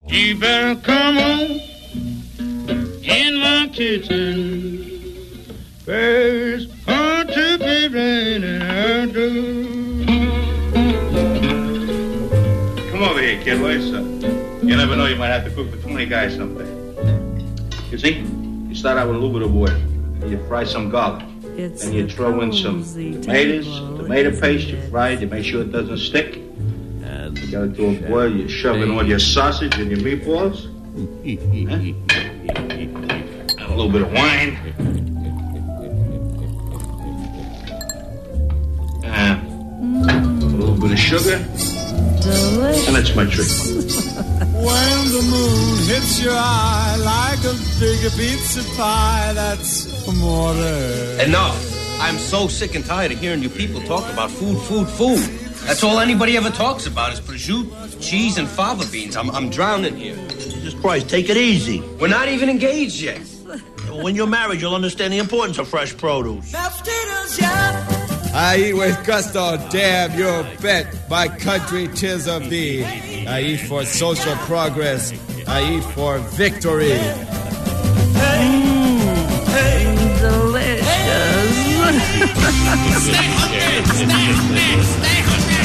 You better come on in my kitchen. There's going to be raining out. Come over here, kid. What's up? You never know, you might have to cook for 20 guys someday. You see, you start out with a little bit of oil, and you fry some garlic. Then you throw in some tomatoes, tomato paste, you fry it, you make sure it doesn't stick. And you got it to a boil, you shove in all your sausage and your meatballs. And a little bit of wine. And a little bit of sugar. Delicious. And that's my trick. When the moon hits your eye like a big pizza pie, that's amore. Enough. I'm so sick and tired of hearing you people talk about food. That's all anybody ever talks about is prosciutto, cheese, and fava beans. I'm drowning here. Jesus Christ, take it easy. We're not even engaged yet. When you're married, you'll understand the importance of fresh produce. I eat with gusto, damn you bet. My country, 'tis of thee. I eat for social progress. I eat for victory. Delicious. Stay hungry. Stay hungry.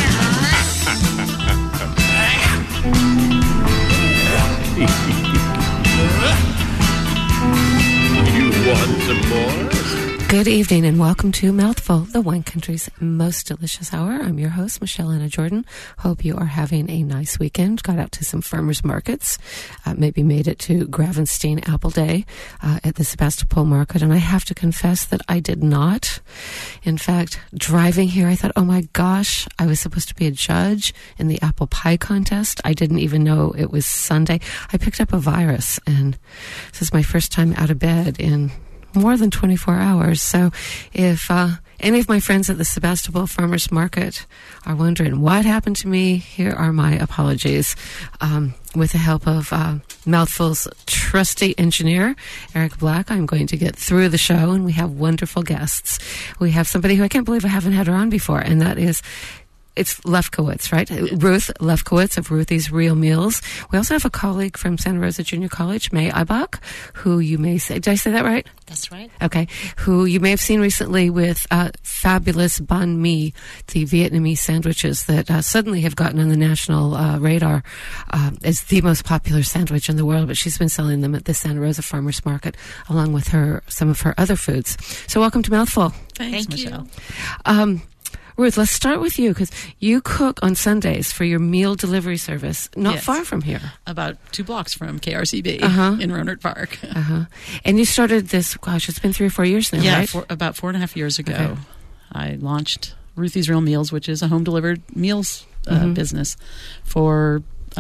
You want some more? Good evening and welcome to Mouthful, the wine country's most delicious hour. I'm your host, Michelle Anna Jordan. Hope you are having a nice weekend. Got out to some farmers markets. Maybe made it to Gravenstein Apple Day at the Sebastopol Market. And I have to confess that I did not. In fact, driving here, I thought, oh my gosh, I was supposed to be a judge in the apple pie contest. I didn't even know it was Sunday. I picked up a virus, and this is my first time out of bed in more than 24 hours. So if any of my friends at the Sebastopol Farmers Market are wondering what happened to me, here are my apologies. With the help of Mouthful's trusty engineer, Eric Black, I'm going to get through the show, and we have wonderful guests. We have somebody who I can't believe I haven't had her on before, and that is it's Lefkowitz, right? Ruth Lefkowitz of Ruthie's Real Meals. We also have a colleague from Santa Rosa Junior College, May Ibach, who you may say, did I say that right? That's right. Okay. Who you may have seen recently with fabulous banh mi, the Vietnamese sandwiches that suddenly have gotten on the national radar as the most popular sandwich in the world. But she's been selling them at the Santa Rosa Farmers Market, along with some of her other foods. So welcome to Mouthful. Thanks Michelle. Ruth, let's start with you, because you cook on Sundays for your meal delivery service not far from here. About 2 blocks from KRCB in Rohnert Park. And you started this, gosh, it's been 3 or 4 years now, right? Yeah, about 4.5 years ago. Okay. I launched Ruthie's Real Meals, which is a home-delivered meals business for,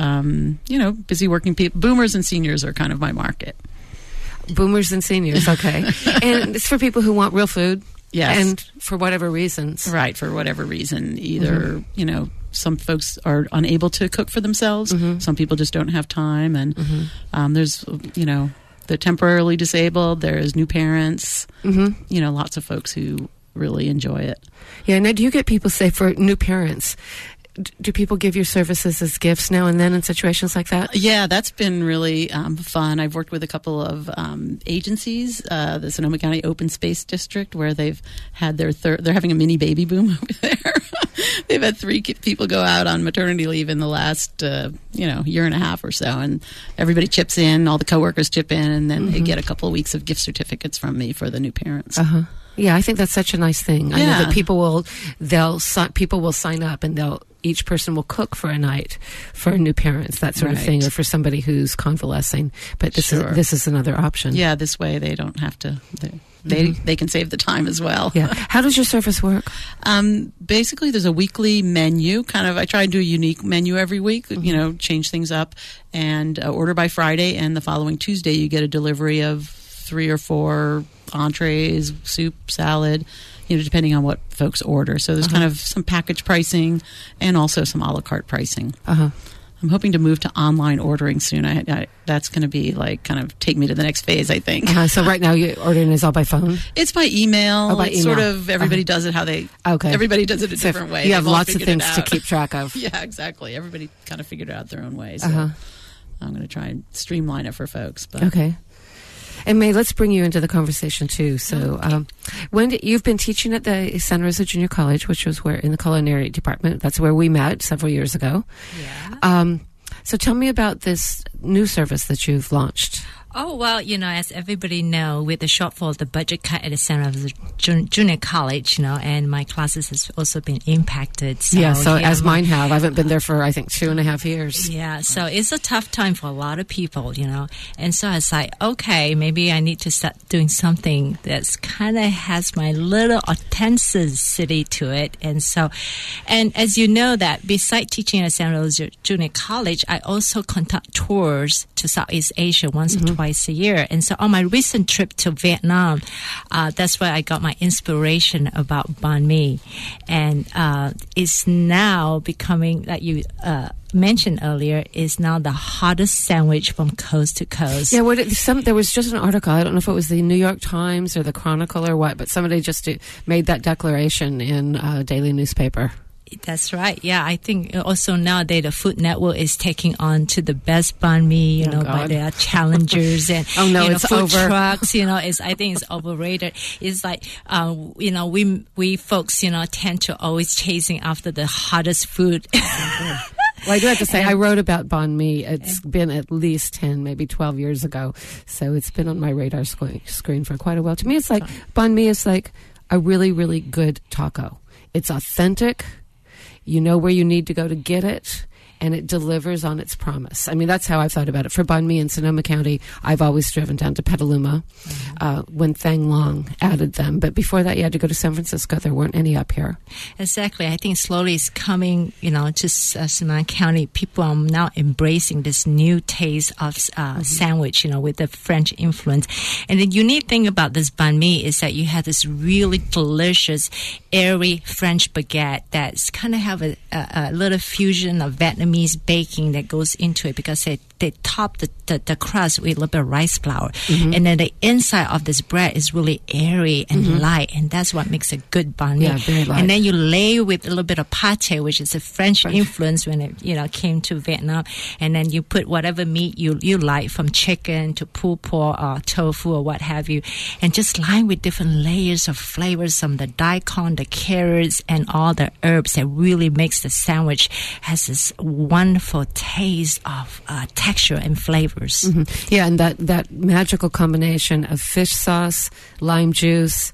busy working people. Boomers and seniors are kind of my market. Boomers and seniors, okay. And it's for people who want real food. Yes. And for whatever reasons. Right, for whatever reason. Either, some folks are unable to cook for themselves. Some people just don't have time. And there's, the temporarily disabled. There's new parents. Lots of folks who really enjoy it. Yeah, now do you get people say for new parents, do people give your services as gifts now and then in situations like that? Yeah, that's been really fun. I've worked with a couple of agencies, the Sonoma County Open Space District, where they've had they're having a mini baby boom over there. They've had 3 people go out on maternity leave in the last, year and a half or so, and everybody chips in, all the coworkers chip in, and then they get a couple of weeks of gift certificates from me for the new parents. Yeah, I think that's such a nice thing. I know that people will sign up, and each person will cook for a night for new parents, that sort of thing, or for somebody who's convalescing. But this is another option. Yeah, this way they don't have to. They can save the time as well. Yeah. How does your service work? Basically, there's a weekly menu. I try and do a unique menu every week. Change things up, and order by Friday, and the following Tuesday you get a delivery of 3 or 4 entrees, soup, salad, depending on what folks order. So there's kind of some package pricing and also some a la carte pricing. I'm hoping to move to online ordering soon. That's going to be take me to the next phase, I think. So right now your ordering is all by phone? It's by email. It's sort of everybody does it how they... Okay. Everybody does it a different way. You have lots of things to keep track of. Yeah, exactly. Everybody kind of figured it out their own way. So I'm going to try and streamline it for folks. But. Okay. And May, let's bring you into the conversation too. So, you've been teaching at the Santa Rosa Junior College, which was where in the culinary department. That's where we met several years ago. Yeah. So tell me about this new service that you've launched. Oh, well, as everybody know, with the shortfall, the budget cut at the Santa Rosa Junior College, and my classes has also been impacted. So, as mine have. I haven't been there for, I think, 2.5 years. Yeah, so it's a tough time for a lot of people, And so I was like, okay, maybe I need to start doing something that's kind of has my little authenticity to it. And as you know that, besides teaching at Santa Rosa Junior College, I also conduct tours to Southeast Asia once or twice a year. And so on my recent trip to Vietnam, that's where I got my inspiration about banh mi. And it's now becoming, that you mentioned earlier, is now the hottest sandwich from coast to coast. Yeah, there was just an article, I don't know if it was the New York Times or the Chronicle or what, but somebody just made that declaration in a daily newspaper. That's right. Yeah, I think also nowadays the Food Network is taking on to the best banh mi, by their challengers and it's food over. trucks. I think it's overrated. It's like we folks tend to always chasing after the hottest food. Well, I do have to say, I wrote about banh mi. It's been at least 10, maybe 12 years ago. So it's been on my radar screen for quite a while. To me, it's like banh mi is like a really, really good taco. It's authentic. You know where you need to go to get it, and it delivers on its promise. I mean, that's how I've thought about it. For banh mi in Sonoma County, I've always driven down to Petaluma when Thang Long added them. But before that, you had to go to San Francisco. There weren't any up here. Exactly. I think slowly it's coming, to Sonoma County. People are now embracing this new taste of sandwich, with the French influence. And the unique thing about this banh mi is that you have this really delicious, airy French baguette that's kind of have a little fusion of Vietnamese baking that goes into it, because they top the crust with a little bit of rice flour. And then the inside of this bread is really airy and light, and that's what makes a good banh mi. Yeah, very light. And then you layer with a little bit of pate, which is a French influence when it came to Vietnam. And then you put whatever meat you like, from chicken to pulled pork or tofu or what have you, and just line with different layers of flavors, from the daikon, the carrots, and all the herbs that really makes the sandwich has this wonderful taste of texture and flavors. Yeah, and that magical combination of fish sauce, lime juice,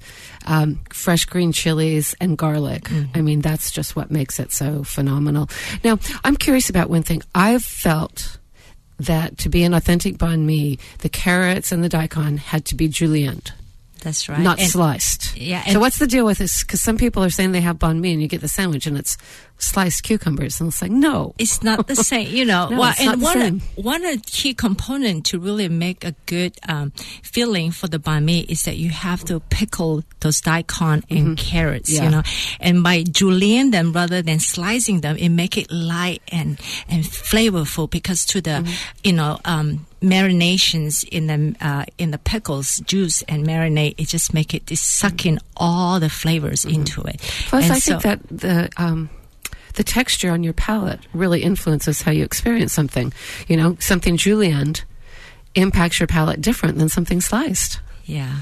fresh green chilies, and garlic. I mean, that's just what makes it so phenomenal. Now, I'm curious about one thing. I've felt that to be an authentic banh mi, the carrots and the daikon had to be julienned. That's right. Not sliced. Yeah. So what's the deal with this? Because some people are saying they have banh mi and you get the sandwich and it's sliced cucumbers. And it's like, no. It's not the same, No, it's not the same. One of the key component to really make a good filling for the banh mi is that you have to pickle those daikon and carrots, And by julienne them rather than slicing them, it make it light and flavorful, because to the, marinations in the pickles juice and marinade, it just make it suck in all the flavors into it. Plus, I think that the texture on your palate really influences how you experience something. Something julienned impacts your palate different than something sliced. Yeah.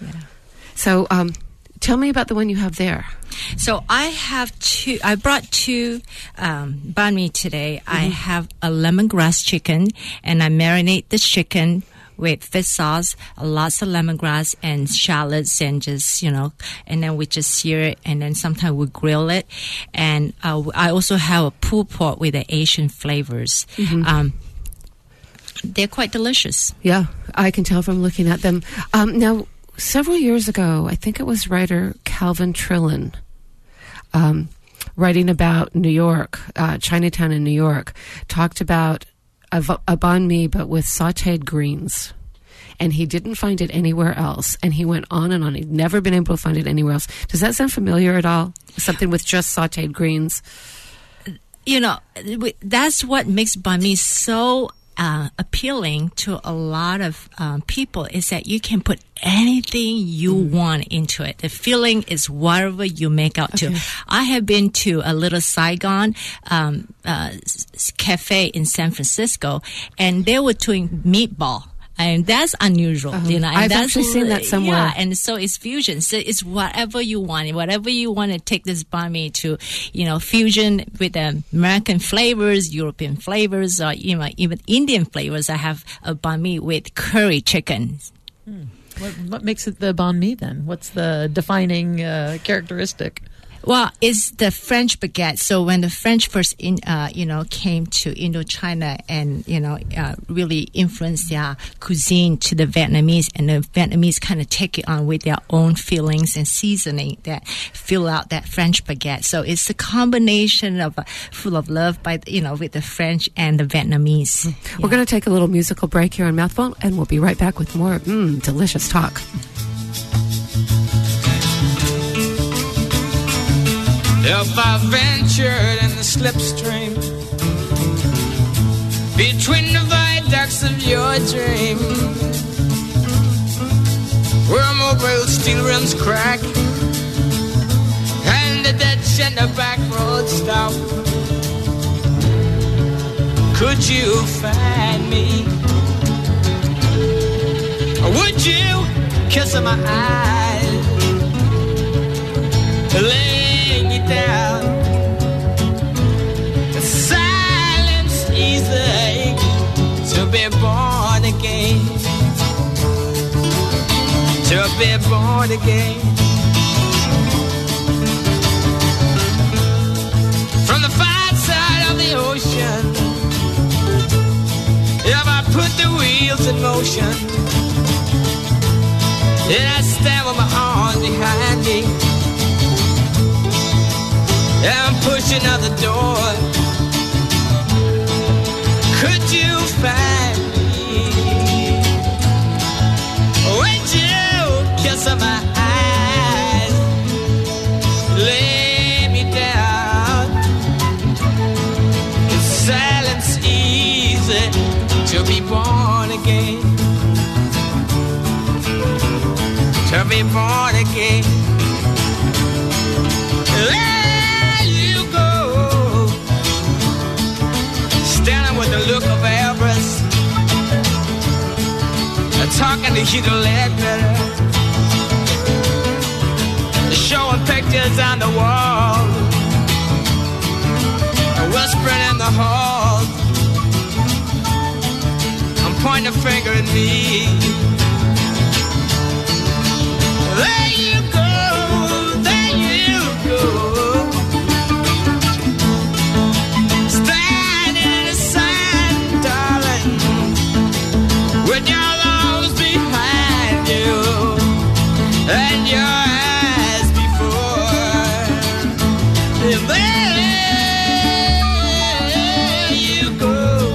So tell me about the one you have there. So I brought two banh mi today. I have a lemongrass chicken, and I marinate the chicken with fish sauce, lots of lemongrass and shallots, and just, and then we just sear it, and then sometimes we grill it. And I also have a pulled pork with the Asian flavors. They're quite delicious. Yeah, I can tell from looking at them. Now, several years ago, I think it was writer Calvin Trillin, writing about New York, Chinatown in New York, talked about a banh mi but with sautéed greens. And he didn't find it anywhere else. And he went on and on. He'd never been able to find it anywhere else. Does that sound familiar at all? Something with just sautéed greens? That's what makes banh mi so appealing appealing to a lot of people is that you can put anything you want into it. The feeling is whatever you make out to. I have been to a little Saigon cafe in San Francisco, and they were doing meatball. And that's unusual, you know. And I've actually seen that somewhere. Yeah, and so it's fusion. So it's whatever you want. Whatever you want to take this banh mi to, you know, fusion with American flavors, European flavors, or even Indian flavors. I have a banh mi with curry chicken. What makes it the banh mi then? What's the defining characteristic? Well, it's the French baguette. So when the French first, came to Indochina and, really influenced their cuisine to the Vietnamese, and the Vietnamese kind of take it on with their own feelings and seasoning that fill out that French baguette. So it's a combination of full of love with the French and the Vietnamese. Yeah. We're going to take a little musical break here on Mouthful, and we'll be right back with more delicious talk. If I ventured in the slipstream between the viaducts of your dream, where mobile steel rims crack and the ditch and the back road stop, could you find me? Or would you kiss my eyes, laying you down? The silence easy to be born again, to be born again. From the far side of the ocean, if I put the wheels in motion, and I stand with my arms behind me, and I'm pushing out the door, could you find me? Would you kiss my eyes, lay me down? Is silence easy to be born again? To be born again. There you go, standing with the look of avarice, talking to Hugh Ledbetter, showing pictures on the wall, whispering in the hall. I'm pointing a finger at me. There you go, there you go, standing in the sun, darling, with your arms behind you and your eyes before. There you go,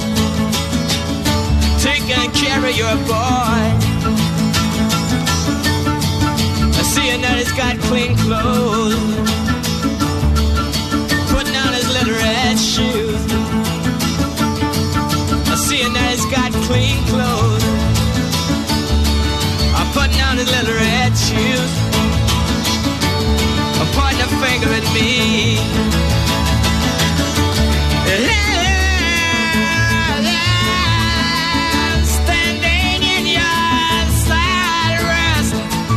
taking care of your boy, seeing that he's got clean clothes, putting on his little red shoes. Seeing that he's got clean clothes, putting on his little red shoes, pointing a finger at me. Standing in your side rest,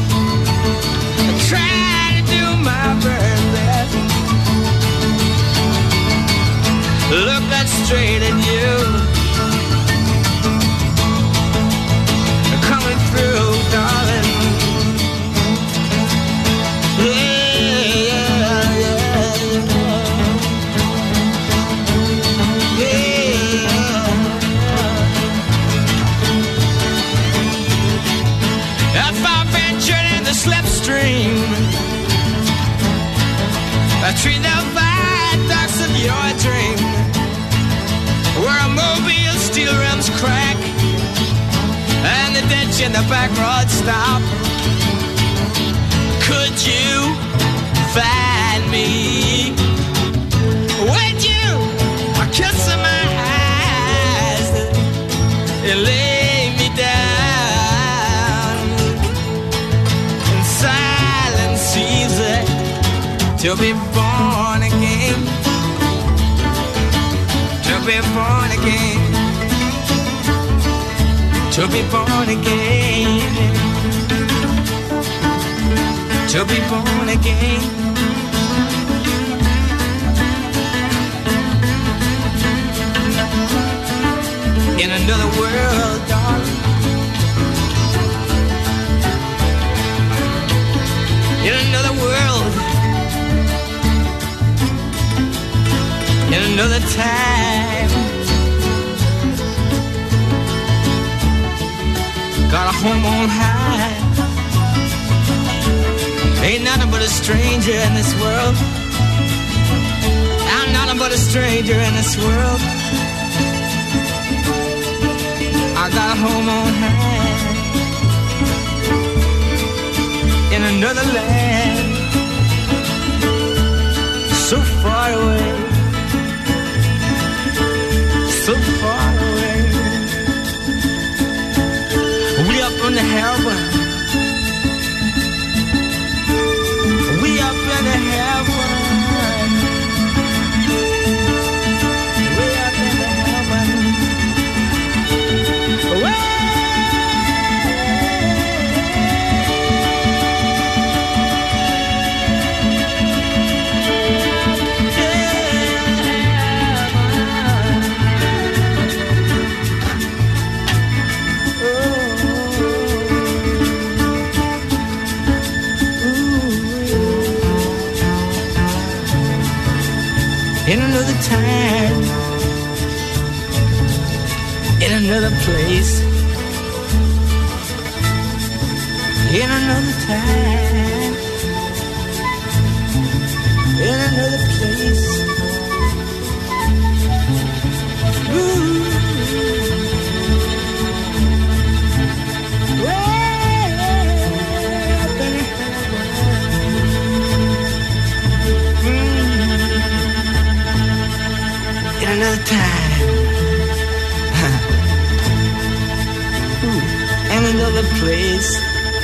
trying to do my very best, looking straight at you, coming through, darling. Yeah, yeah, yeah. If I ventured in the slipstream between the viaducts of your dream, where a mobile steel rims crack and the ditch in the back road stop, could you find me? Would you kiss my eyes, to be born again, to be born again, to be born again, to be born again. In another world, darling, in another world, in another time. Got a home on high. Ain't nothing but a stranger in this world. I'm nothing but a stranger in this world. I got a home on high in another land, so far away, so far away. We up in the heaven, we up in the heaven. In another time, in another place, in another time, in another place. Ooh. In another time, in another place,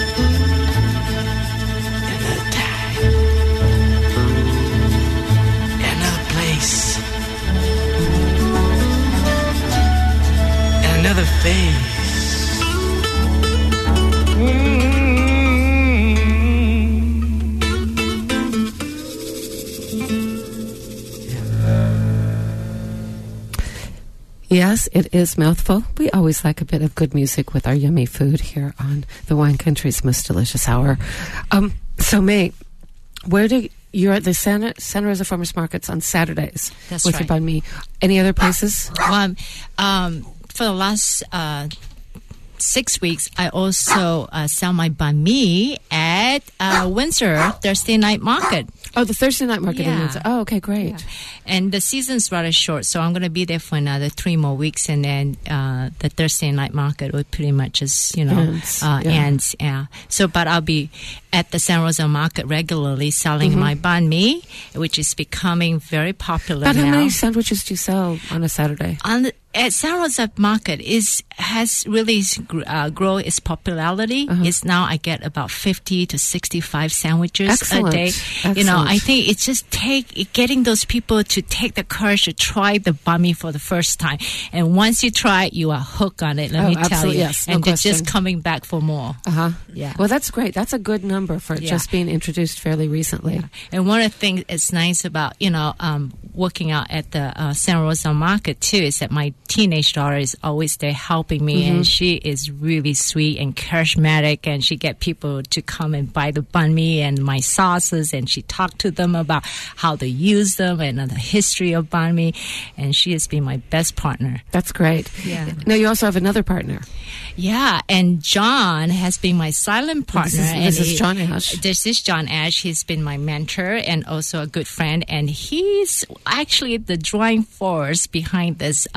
in another time, in another place, in another face. Yes, it is Mouthful. We always like a bit of good music with our yummy food here on the Wine Country's Most Delicious Hour. So, May, you're at the Santa Rosa Farmers Markets on Saturdays. That's with right. your banh mi. Any other places? For the last 6 weeks, I also sell my banh mi at Windsor Thursday Night Market. Oh, the Thursday Night Market in Yeah. Windsor. Oh, okay, great. Yeah. And the season's rather short, so I'm going to be there for another 3 more weeks, and then the Thursday Night Market will pretty much just, ends. Yeah. So, but I'll be at the Santa Rosa Market regularly selling my banh mi, which is becoming very popular About now. how many sandwiches do you sell on a Saturday? At Santa Rosa Market has really grown its popularity. It's now I get about 50 to 65 sandwiches a day. Excellent. I think it's just getting those people to take the courage to try the banh mi for the first time. And once you try it, you are hooked on it. Let me tell you. Yes, no and they're question. just coming back for more. Yeah. Well, that's great. That's a good number for just being introduced fairly recently. Yeah. And one of the things that's nice about, working out at the Santa Rosa Market, too, is that my teenage daughter is always there helping me, and she is really sweet and charismatic, and she get people to come and buy the banh mi and my sauces, and she talked to them about how to use them and the history of banh mi, and she has been my best partner. That's great. Yeah. Now, you also have another partner. Yeah, and John has been my silent partner. This is John Ash. This is John Ash. He's been my mentor and also a good friend, and he's actually the driving force behind this whole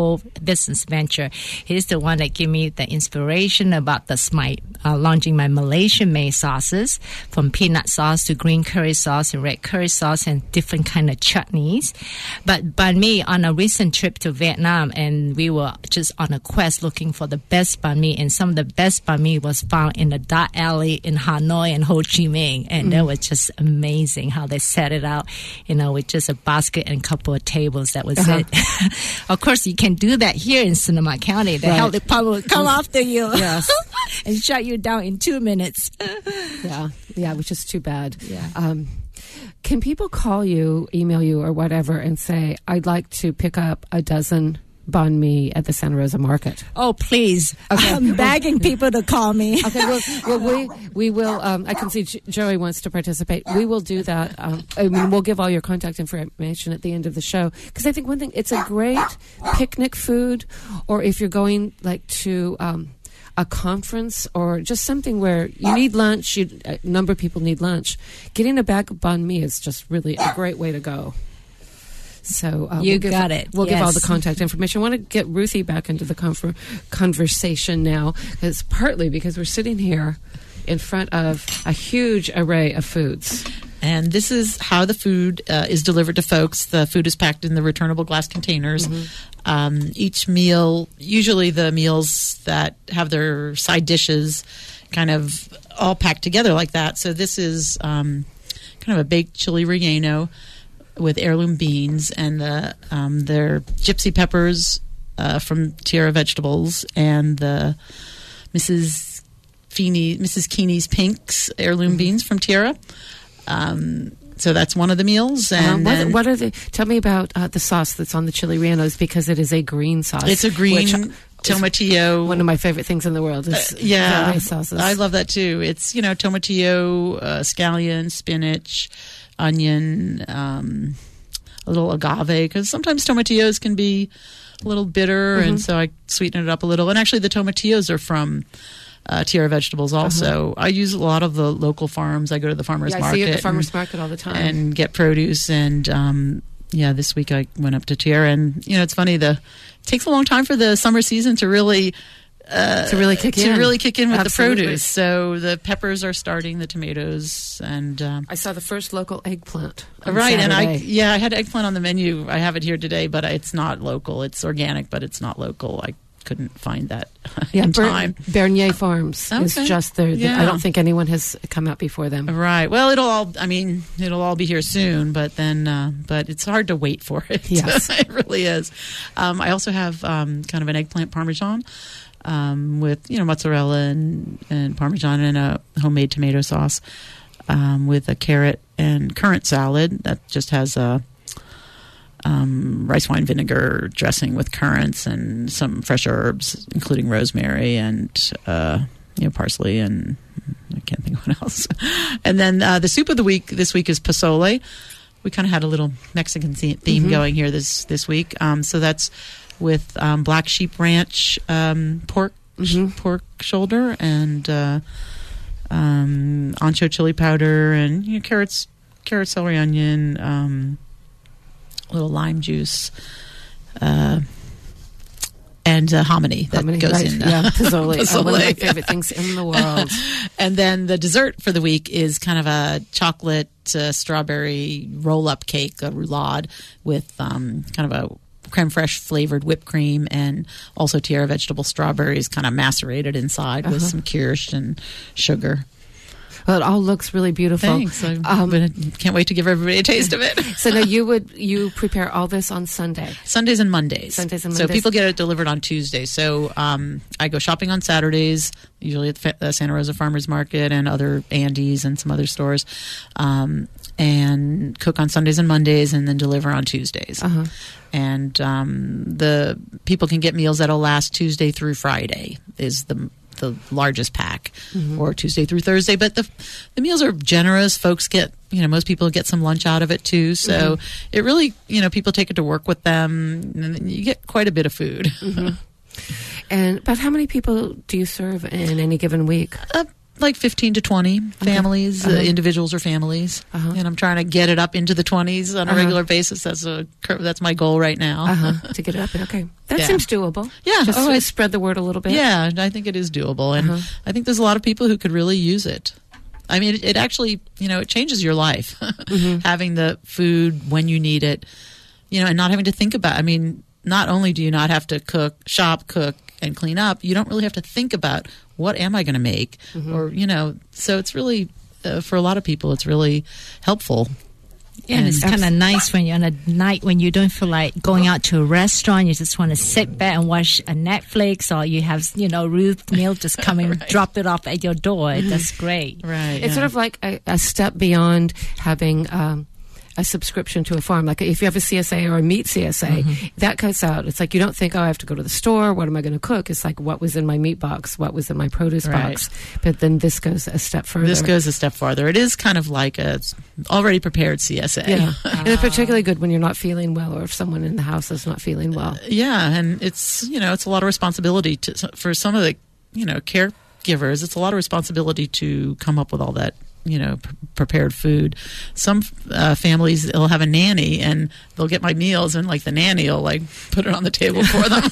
whole business venture. He's the one that gave me the inspiration about launching my Malaysian-made sauces, from peanut sauce to green curry sauce and red curry sauce and different kind of chutneys. But banh mi, on a recent trip to Vietnam, and we were just on a quest looking for the best banh mi, and some of the best banh mi was found in the Dart Alley in Hanoi and Ho Chi Minh, and that was just amazing how they set it out, with just a basket and a couple of tables. That was it. Of course, you can do that here in Sonoma County. The health department will come after you and shut you down in 2 minutes. Yeah, which is too bad. Yeah. Can people call you, email you, or whatever, and say, I'd like to pick up a dozen banh mi at the Santa Rosa Market? Oh, please. Okay. I'm begging people to call me. Okay, we will, I can see Joey wants to participate. We will do that. We'll give all your contact information at the end of the show. Because I think one thing, it's a great picnic food, or if you're going to a conference or just something where you need lunch, a number of people need lunch, getting a bag of banh mi is just really a great way to go. So We'll give all the contact information. I want to get Ruthie back into the conversation now, partly because we're sitting here in front of a huge array of foods. And this is how the food is delivered to folks. The food is packed in the returnable glass containers. Each meal, usually the meals that have their side dishes kind of all packed together like that. So this is kind of a baked chili relleno with heirloom beans and their gypsy peppers from Tierra Vegetables, and the Mrs. Keeney's Pinks heirloom beans from Tierra. So that's one of the meals. And what are the? Tell me about the sauce that's on the chili rellenos, because it is a green sauce. It's a green tomatillo. One of my favorite things in the world is valet sauces. I love that too. It's tomatillo, scallion, spinach, onion, a little agave, because sometimes tomatillos can be a little bitter, and so I sweeten it up a little. And actually, the tomatillos are from Tierra Vegetables also. I use a lot of the local farms. I go to the farmer's market. I see you at the farmer's market all the time. And get produce. And this week I went up to Tierra, and it's funny, it takes a long time for the summer season to really kick in with the produce. So the peppers are starting, the tomatoes, and I saw the first local eggplant. Right, Saturday. and I had eggplant on the menu. I have it here today, but it's not local. It's organic, but it's not local. I couldn't find that in time. Bernier Farms is just there. I don't think anyone has come out before them. Right. Well, it'll all be here soon, but it's hard to wait for it. Yes. It really is. I also have kind of an eggplant parmesan with mozzarella and parmesan and a homemade tomato sauce with a carrot and currant salad that just has a rice wine vinegar dressing with currants and some fresh herbs, including rosemary and parsley, and I can't think of what else. And then the soup of the week this week is pozole. We kind of had a little Mexican theme going here this week. So that's with Black Sheep Ranch pork shoulder and ancho chili powder and carrots, celery, onion. Little lime juice, and hominy that goes in. Pozole. One of my favorite things in the world. And then the dessert for the week is kind of a chocolate strawberry roll-up cake, a roulade, with kind of a creme fraiche flavored whipped cream, and also Tierra Vegetable strawberries kind of macerated inside with some kirsch and sugar. Well, it all looks really beautiful. Thanks. I can't wait to give everybody a taste of it. So now you prepare all this on Sunday? Sundays and Mondays. So people get it delivered on Tuesday. So I go shopping on Saturdays, usually at the Santa Rosa Farmers Market and other Andes and some other stores, and cook on Sundays and Mondays, and then deliver on Tuesdays. And the people can get meals that'll last Tuesday through Friday is the largest pack, or Tuesday through Thursday. But the meals are generous. Folks get, most people get some lunch out of it too. So it really, people take it to work with them, and you get quite a bit of food. But how many people do you serve in any given week? like 15 to 20 families, individuals or families, and I'm trying to get it up into the 20s on a regular basis. That's my goal right now. To get it up. Okay, that seems doable. Yeah, just spread the word a little bit. Yeah, I think it is doable, and I think there's a lot of people who could really use it. I mean, it actually, it changes your life having the food when you need it, and not having to think about. I mean, not only do you not have to cook, and clean up, you don't really have to think about what am I going to make, or so it's really for a lot of people it's really helpful. Yeah, and it's kind of nice when you're on a night when you don't feel like going out to a restaurant. You just want to sit back and watch a Netflix, or you have Ruth meal just coming, drop it off at your door. That's great. Right. It's sort of like a step beyond having a subscription to a farm. Like if you have a CSA or a meat CSA, that cuts out. It's like you don't think, I have to go to the store. What am I going to cook? It's like, what was in my meat box? What was in my produce box? But then this goes a step further. It is kind of like a already prepared CSA. Yeah. And it's particularly good when you're not feeling well, or if someone in the house is not feeling well. Yeah, and it's, it's a lot of responsibility for some of the, caregivers. It's a lot of responsibility to come up with all that prepared food. Some families, they'll have a nanny and they'll get my meals, and like the nanny will put it on the table for them.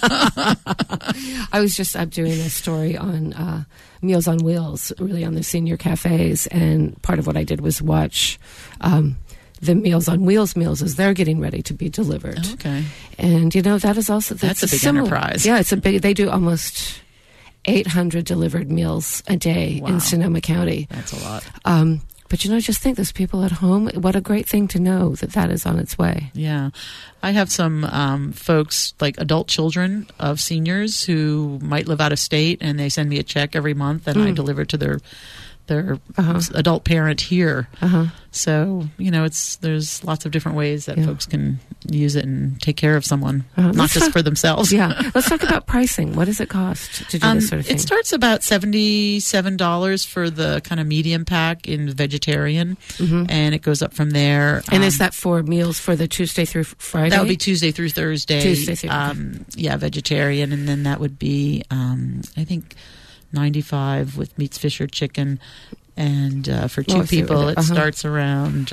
I'm doing a story on Meals on Wheels, really on the senior cafes, and part of what I did was watch the Meals on Wheels meals as they're getting ready to be delivered. Okay. And that is also that's a big enterprise. Yeah, they do almost 800 delivered meals a day in Sonoma County. That's a lot. But just think, there's people at home. What a great thing to know that is on its way. Yeah. I have some folks, like adult children of seniors who might live out of state, and they send me a check every month, and I deliver to their adult parent here. So, there's lots of different ways that folks can use it and take care of someone, not just for themselves. Yeah. Let's talk about pricing. What does it cost to do this sort of thing? It starts about $77 for the kind of medium pack in vegetarian, and it goes up from there. And is that for meals for the Tuesday through Friday? That would be Tuesday through Thursday. Vegetarian, and then that would be, I think, $95 with meats, fish, or chicken. And for two people, it starts around,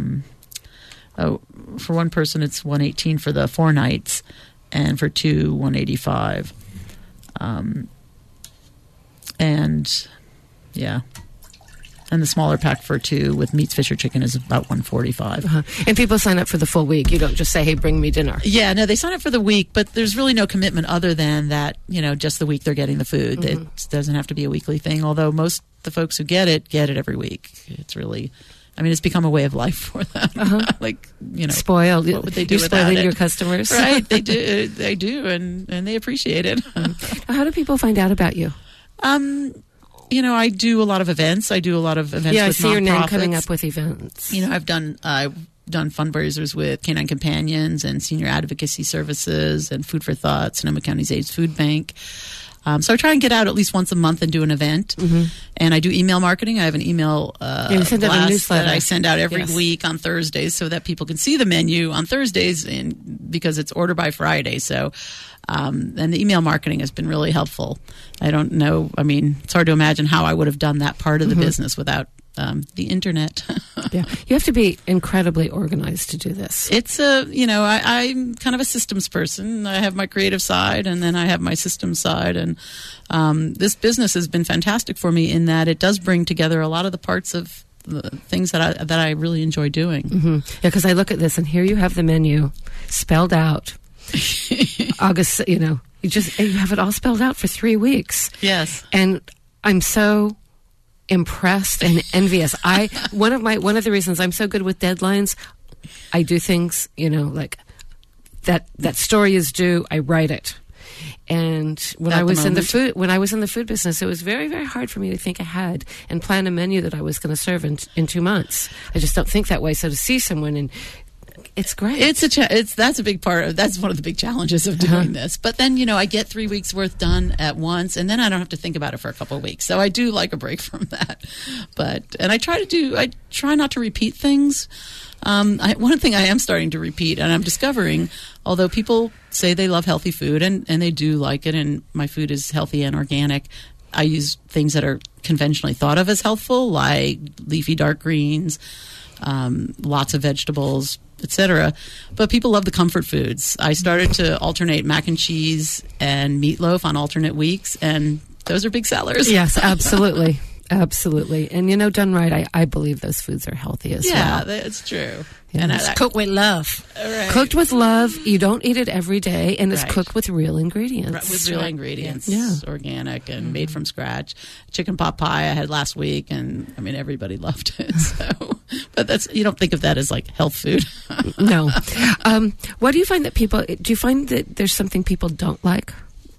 for one person, it's $118 for the 4 nights, and for two, $185. And the smaller pack for 2 with meats, fish, or chicken is about $145. And people sign up for the full week. You don't just say, hey, bring me dinner. Yeah, no, they sign up for the week, but there's really no commitment other than that, just the week they're getting the food. It doesn't have to be a weekly thing, although most the folks who get it every week. It's really, it's become a way of life for them. Spoiled. What would they do You're without spoiling it? your customers. Right, they do, and they appreciate it. How do people find out about you? I do a lot of events. I do a lot of events with nonprofits. Yeah, I see your name coming up with events. I've done fundraisers with Canine Companions and Senior Advocacy Services and Food for Thought, Sonoma County's AIDS Food Bank. So I try and get out at least once a month and do an event. And I do email marketing. I have an email blast that I send out every week on Thursdays so that people can see the menu on Thursdays, because it's order by Friday. So, and the email marketing has been really helpful. I don't know. It's hard to imagine how I would have done that part of the business without the internet. Yeah, you have to be incredibly organized to do this. It's I'm kind of a systems person. I have my creative side, and then I have my systems side, and this business has been fantastic for me in that it does bring together a lot of the parts of the things that I really enjoy doing. Yeah, because I look at this, and here you have the menu spelled out. August, you have it all spelled out for 3 weeks. Yes, and I'm so impressed and envious. One of the reasons I'm so good with deadlines, I do things, like that story is due, I write it. And when I was in the food business, it was very, very hard for me to think ahead and plan a menu that I was going to serve in 2 months. I just don't think that way. So to see someone and it's great. That's a big part of, that's one of the big challenges of doing this. But then, I get 3 weeks worth done at once, and then I don't have to think about it for a couple of weeks. So I do like a break from that. And I try not to repeat things. One thing I am starting to repeat, and I'm discovering, although people say they love healthy food, and they do like it, and my food is healthy and organic, I use things that are conventionally thought of as healthful, like leafy dark greens, lots of vegetables, etc. But people love the comfort foods. I started to alternate mac and cheese and meatloaf on alternate weeks, and those are big sellers. Yes, absolutely. Absolutely. And, done right, I believe those foods are healthy as well. Yeah, that's true. Yeah. And it's cooked with love. Right. Cooked with love. You don't eat it every day, and it's cooked with real ingredients. Right, with real ingredients. Yeah. Organic and made from scratch. Chicken pot pie I had last week, and everybody loved it. So, but you don't think of that as like health food. No. What do you find do you find that there's something people don't like?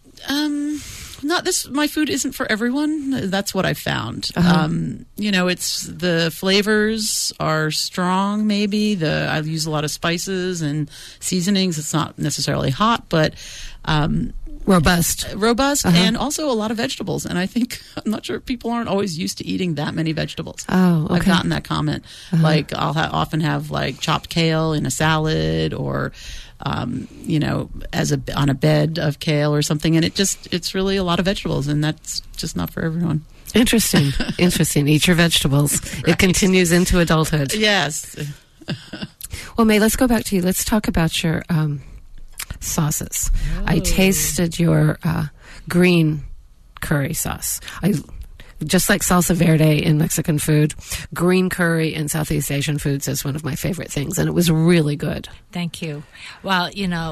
Not this. My food isn't for everyone. That's what I found. It's the flavors are strong. Maybe I use a lot of spices and seasonings. It's not necessarily hot, but robust, and also a lot of vegetables. And I'm not sure, people aren't always used to eating that many vegetables. Oh, okay. I've gotten that comment. Like I'll often have like chopped kale in a salad, or on a bed of kale or something, and it's really a lot of vegetables, and that's just not for everyone. Interesting. Eat your vegetables. Right. It continues into adulthood. Yes. Well, May, let's go back to you. Let's talk about your sauces. Oh. I tasted your green curry sauce. Just like salsa verde in Mexican food, green curry in Southeast Asian foods is one of my favorite things, and it was really good. Thank you. Well,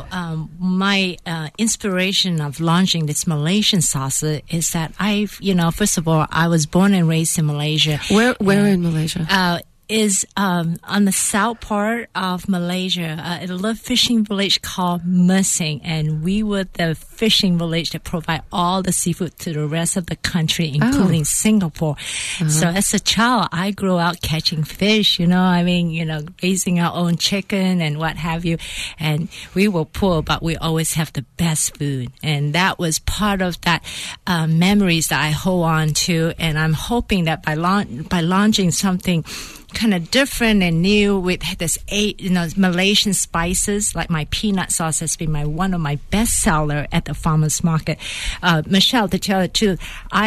my inspiration of launching this Malaysian salsa is that first of all, I was born and raised in Malaysia. Where in Malaysia? Is on the south part of Malaysia, a little fishing village called Mersing, and we were the fishing village that provide all the seafood to the rest of the country, including Singapore. So as a child, I grew up catching fish, raising our own chicken and what have you. And we were poor, but we always have the best food. And that was part of that memories that I hold on to. And I'm hoping that by launching something kind of different and new with this Malaysian spices, like my peanut sauce has been one of my best seller at the farmers market. Michelle, to tell the truth,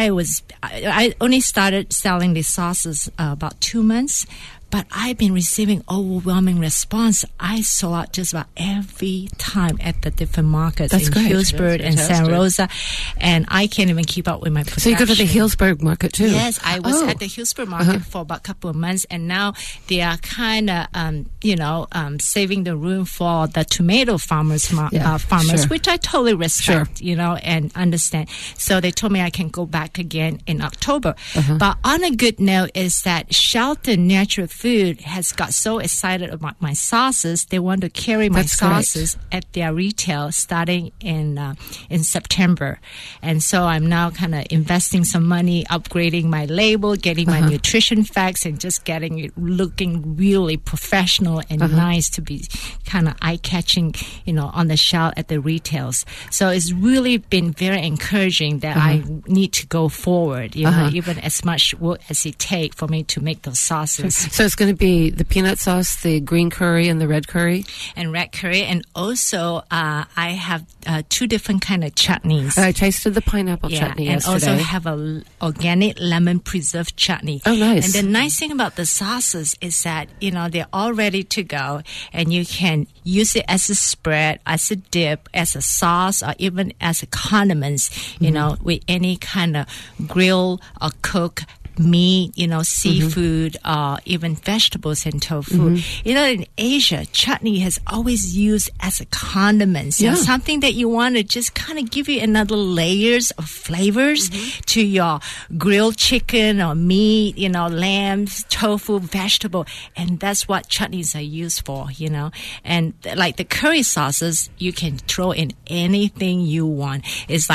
I only started selling these sauces about 2 months. But I've been receiving overwhelming response. I sold out just about every time at the different markets in Hillsburg and Santa Rosa, and I can't even keep up with my production. So you go to the Hillsburg market too? Yes, I was at the Hillsburg market for about a couple of months, and now they are kind of, saving the room for the tomato farmers, which I totally respect, and understand. So they told me I can go back again in October. But on a good note is that Shelton Natural Food has got so excited about my sauces, they want to carry my sauces at their retail starting in September. And so I'm now kind of investing some money, upgrading my label, getting my nutrition facts, and just getting it looking really professional and nice to be kind of eye-catching, on the shelf at the retails. So it's really been very encouraging that I need to go forward, even as much work as it takes for me to make those sauces. So it's going to be the peanut sauce, the green curry, and the red curry? And red curry. And also, I have 2 different kind of chutneys. I tasted the pineapple chutney yesterday. And also have a organic lemon preserved chutney. Oh, nice. And the nice thing about the sauces is that, they're all ready to go. And you can use it as a spread, as a dip, as a sauce, or even as a condiments, with any kind of grill or cook meat, seafood, even vegetables and tofu. In Asia, chutney has always used as a condiment. Something that you want to just kind of give you another layers of flavors to your grilled chicken or meat, lamb, tofu, vegetable. And that's what chutneys are used for, And like the curry sauces, you can throw in anything you want.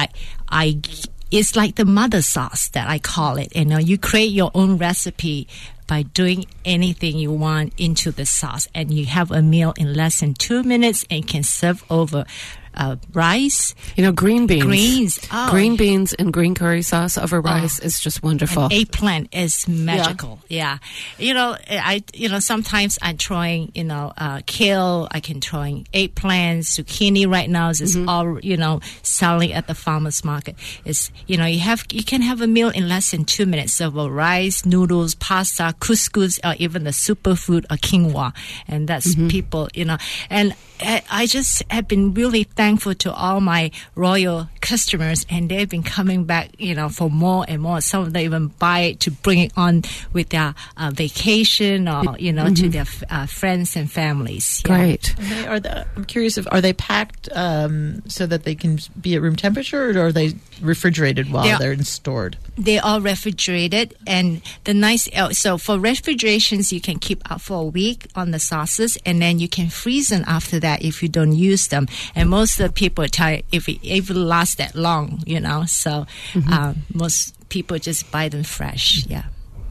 It's like the mother sauce that I call it. You create your own recipe by doing anything you want into the sauce, and you have a meal in less than 2 minutes and can serve over rice. Green beans. Greens. Oh. Green beans and green curry sauce over rice is just wonderful. And eggplant is magical. Yeah. Sometimes I'm throwing, kale. I can throwing eggplant, zucchini right now. It's all, selling at the farmer's market. It's, you can have a meal in less than 2 minutes. So rice, noodles, pasta, couscous, or even the superfood or quinoa. And that's people, and I just have been really thankful to all my royal customers, and they've been coming back, for more and more. Some of them even buy it to bring it on with their vacation or, to their friends and families. Yeah. Great. I'm curious are they packed so that they can be at room temperature, or are they refrigerated while they're stored? They are refrigerated, and so for refrigerations, you can keep out for a week on the sauces, and then you can freeze them after that if you don't use them. And most of the people tell you if it lasts that long, so most people just buy them fresh. Yeah.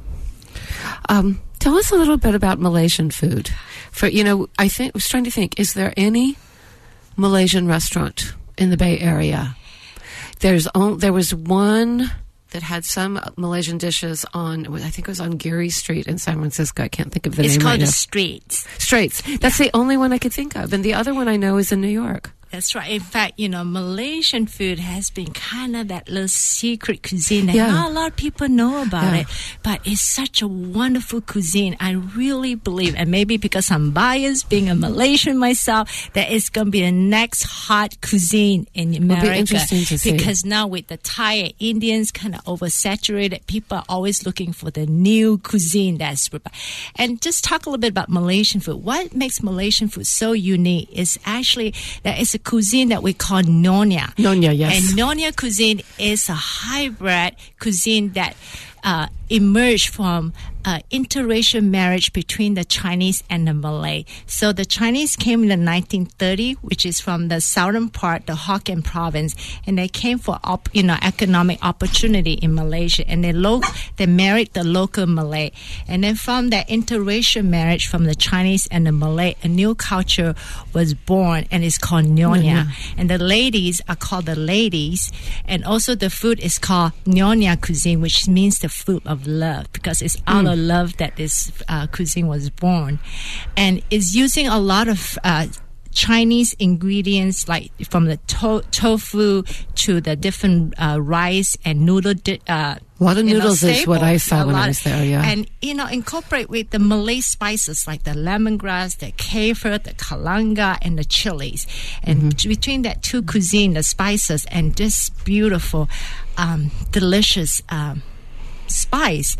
Tell us a little bit about Malaysian food. I was trying to think, is there any Malaysian restaurant in the Bay Area? There was one that had some Malaysian dishes on, I think it was on Geary Street in San Francisco. I can't think of the name right now. It's called the Straits. Straits. That's the only one I could think of. And the other one I know is in New York. That's right. In fact, Malaysian food has been kind of that little secret cuisine that not a lot of people know about it, but it's such a wonderful cuisine. I really believe, and maybe because I'm biased, being a Malaysian myself, that it's going to be the next hot cuisine in America. It'll be interesting to see. Because now with the Thai and Indians kind of oversaturated, people are always looking for the new cuisine that's. And just talk a little bit about Malaysian food. What makes Malaysian food so unique is actually that it's a cuisine that we call Nyonya. Nyonya, yes. And Nyonya cuisine is a hybrid cuisine that emerged from interracial marriage between the Chinese and the Malay. So the Chinese came in the 1930s, which is from the southern part, the Hokkien province, and they came for economic opportunity in Malaysia, and they married the local Malay. And then from that interracial marriage from the Chinese and the Malay, a new culture was born, and it's called Nyonya. And the ladies are called the ladies, and also the food is called Nyonya cuisine, which means the food of love, because it's out of love that this cuisine was born, and is using a lot of Chinese ingredients, like from the tofu to the different rice and noodle. A lot of noodles is what I saw when I was there, yeah. And, incorporate with the Malay spices like the lemongrass, the kaffir, the kalanga, and the chilies. And between that two cuisine, the spices, and this beautiful, delicious spice,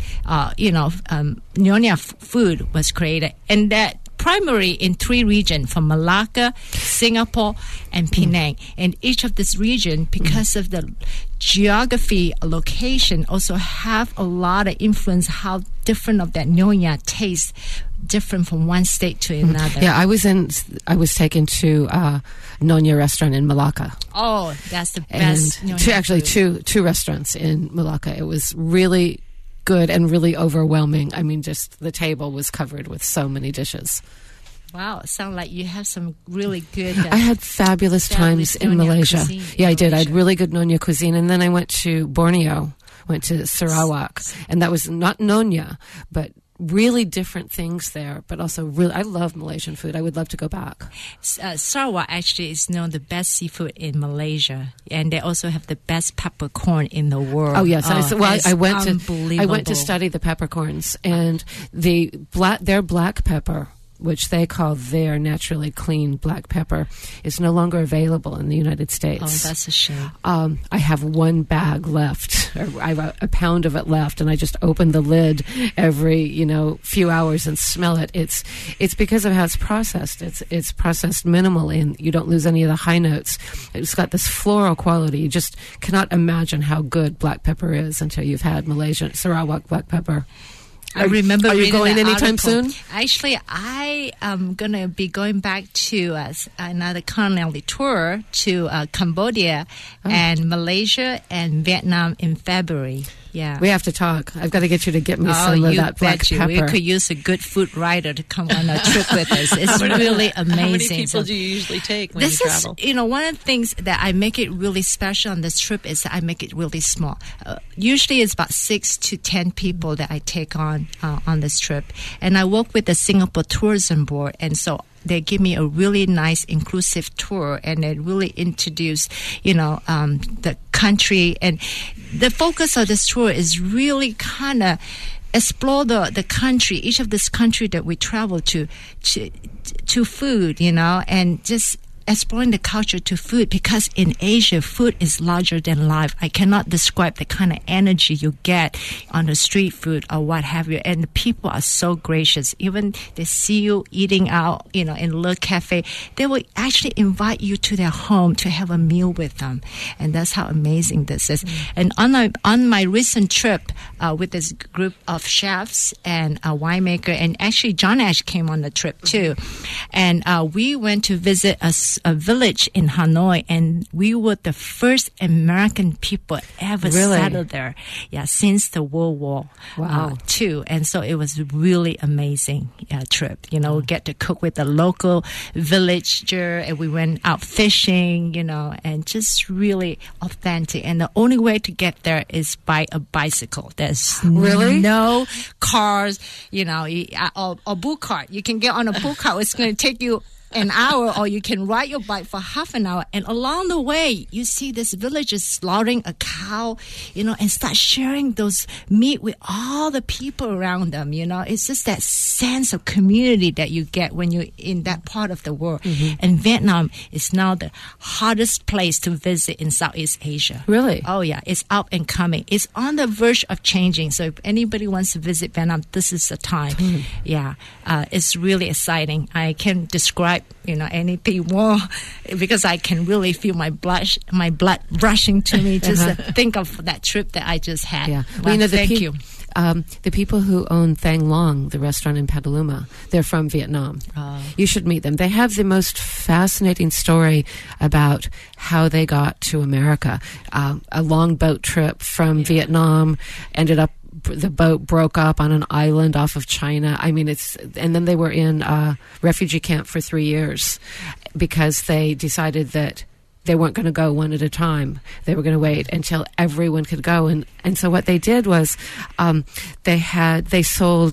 Nyonya food was created. And that primary in 3 regions, from Malacca, Singapore, and Penang. And each of this region, because of the geography, location, also have a lot of influence how different of that Nyonya tastes different from one state to another. Yeah, I was taken to Nyonya restaurant in Malacca. Oh, that's the best. And two restaurants in Malacca. It was really good and really overwhelming. I mean, just the table was covered with so many dishes. Wow, it sounds like you have some really good... I had fabulous times in Malaysia. I did. I had really good Nyonya cuisine. And then I went to Borneo, went to Sarawak. And that was not Nyonya, but really different things there. But also, really, I love Malaysian food. I would love to go back. Sarawak actually is known the best seafood in Malaysia. And they also have the best peppercorn in the world. Oh, yes. I went to study the peppercorns. And their black pepper, which they call their naturally clean black pepper, is no longer available in the United States. Oh, that's a shame. I have 1 bag left. I have a pound of it left, and I just open the lid every few hours and smell it. It's because of how it's processed. It's processed minimally, and you don't lose any of the high notes. It's got this floral quality. You just cannot imagine how good black pepper is until you've had Malaysian Sarawak black pepper. I remember. Are you going anytime soon? Actually, I am going to be going back to another culinary tour to Cambodia and Malaysia and Vietnam in February. Yeah. We have to talk. I've got to get you to get me some of that black pepper. We could use a good food writer to come on a trip with us. It's really amazing. How many people do you usually take when you travel? This is, one of the things that I make it really special on this trip is that I make it really small. Usually it's about 6 to 10 people that I take on this trip. And I work with the Singapore Tourism Board, and so they give me a really nice inclusive tour, and they really introduce, the country. And the focus of this tour is really kind of explore the country, each of this country that we travel to food, and just exploring the culture to food, because in Asia, food is larger than life. I cannot describe the kind of energy you get on the street food or what have you. And the people are so gracious. Even they see you eating out, in a little cafe, they will actually invite you to their home to have a meal with them. And that's how amazing this is. And on my recent trip with this group of chefs and a winemaker, and actually John Ash came on the trip too. And we went to visit a village in Hanoi, and we were the first American people ever settled there. Yeah, since the World War II. And so it was really amazing trip. We get to cook with the local villager, and we went out fishing, and just really authentic. And the only way to get there is by a bicycle. There's no cars, or bull cart. You can get on a bull cart. It's going to take you an hour, or you can ride your bike for half an hour. And along the way, you see this villagers slaughtering a cow, and start sharing those meat with all the people around them. It's just that sense of community that you get when you're in that part of the world. And Vietnam is now the hottest place to visit in Southeast Asia. Really? Oh yeah, it's up and coming. It's on the verge of changing. So if anybody wants to visit Vietnam, this is the time. Yeah, it's really exciting. I can describe anything more, because I can really feel my blood rushing to me just to think of that trip that I just had. Yeah. Well, thank you. The people who own Thang Long, the restaurant in Petaluma, they're from Vietnam. You should meet them. They have the most fascinating story about how they got to America. A long boat trip from Vietnam, ended up the boat broke up on an island off of China. I mean, and then they were in a refugee camp for 3 years because they decided that they weren't going to go one at a time. They were going to wait until everyone could go. And so what they did was they sold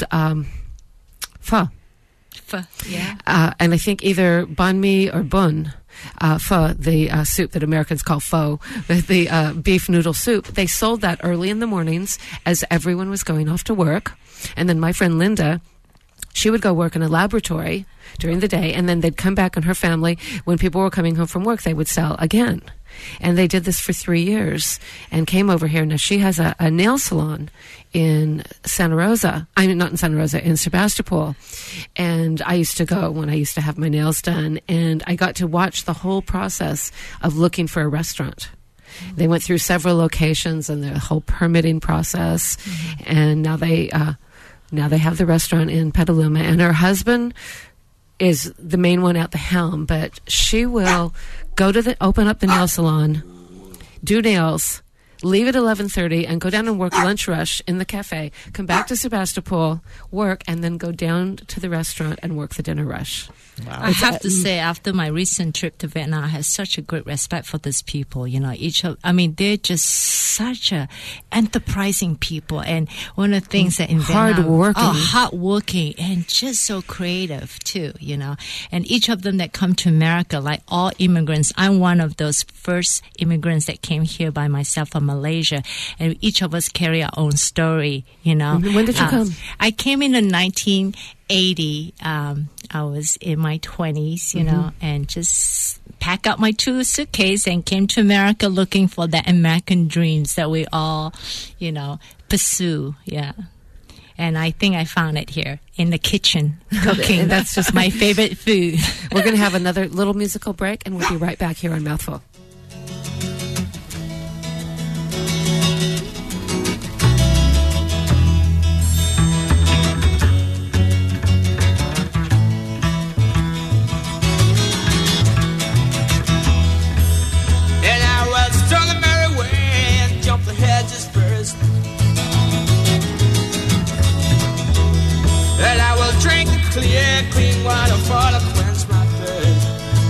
pho. Pho, yeah. And I think either banh mi or bun. Pho, the soup that Americans call pho, the beef noodle soup. They sold that early in the mornings as everyone was going off to work. And then my friend Linda, she would go work in a laboratory during the day, and then they'd come back, and her family, when people were coming home from work, they would sell again. And they did this for 3 years and came over here. Now, she has a nail salon in Santa Rosa. I mean, not in Santa Rosa, in Sebastopol. And I used to go when I used to have my nails done, and I got to watch the whole process of looking for a restaurant. They went through several locations and the whole permitting process, and now they have the restaurant in Petaluma. And her husband is the main one at the helm, but she will go to open up the nail salon, do nails, leave at 11:30, and go down and work lunch rush in the cafe, come back to Sebastopol, work, and then go down to the restaurant and work the dinner rush. Wow. I have to say, after my recent trip to Vietnam, I have such a great respect for these people. They're just such a enterprising people. And one of the things that in Vietnam, hardworking, and just so creative too. And each of them that come to America, like all immigrants, I'm one of those first immigrants that came here by myself from Malaysia, and each of us carry our own story. When did you come? I came in 1980. I was in my 20s, and just packed up my 2 suitcases and came to America looking for the American dreams that we all, pursue. Yeah. And I think I found it here in the kitchen cooking. That's just my favorite food. We're going to have another little musical break, and we'll be right back here on Mouthful. clear, clean water for to quench my thirst.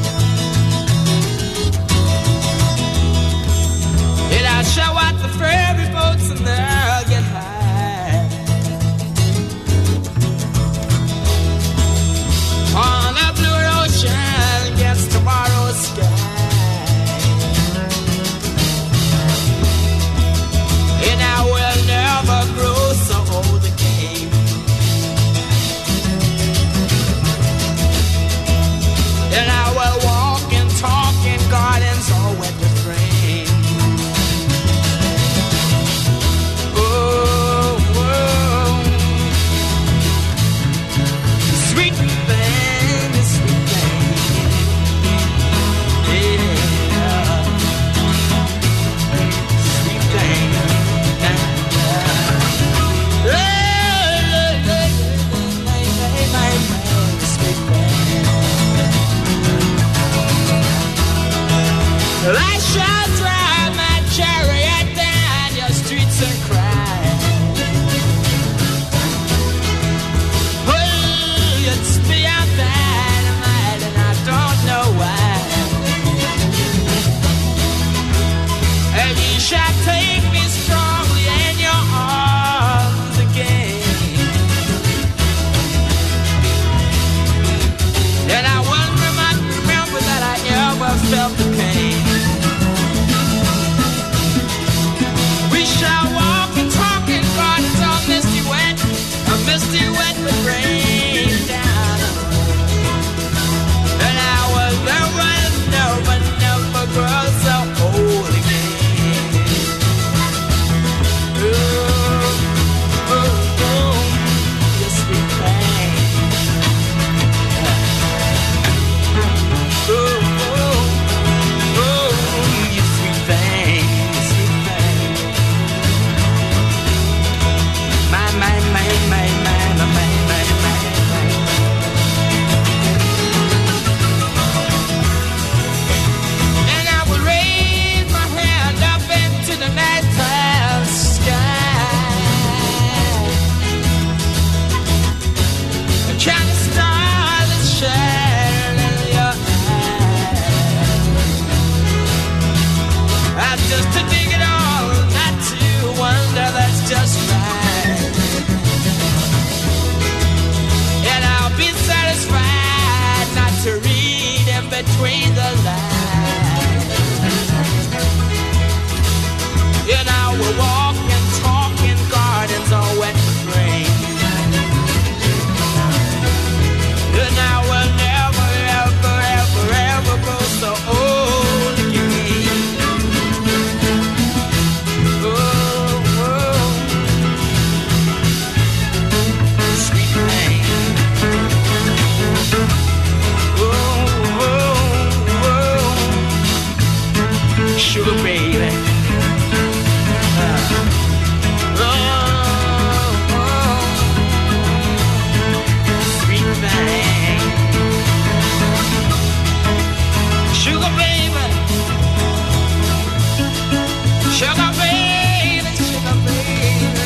And I'll show out the ferry boats and they'll get high on the blue ocean against tomorrow's sky. And I will never grow so old again. And I will walk and talk in gardens all wet with rain. Oh, oh. Sweet thing, sweet thing. Yeah. Sweet thing. I shall drive my chariot down your streets and cry. Oh, it's beyond dynamite and I don't know why. And you shall take me strongly in your arms again. And I will remember that I ever felt the pain. We shall walk and talk in gardens all misty wet with rain down. And I will never, never, never grow so old again. Ooh, ooh, ooh, you sweet thing. Ooh, ooh, ooh, you sweet thing, you sweet thing. My, my, my, my, my, my, my, my, my, my. And I will raise my hand up into the nighttime sky. And count the stars that shine in your eyes. Just to dig it all, not to wonder, that's just right. And I'll be satisfied not to read in between the lines. And I will walk and talk in gardens all wet with rain. And I will never, ever, ever, ever grow so old again. Oh, oh, sweet thing. Oh, oh, oh, sugar baby. Sweet thing. Sugar baby. Sugar baby, sugar baby.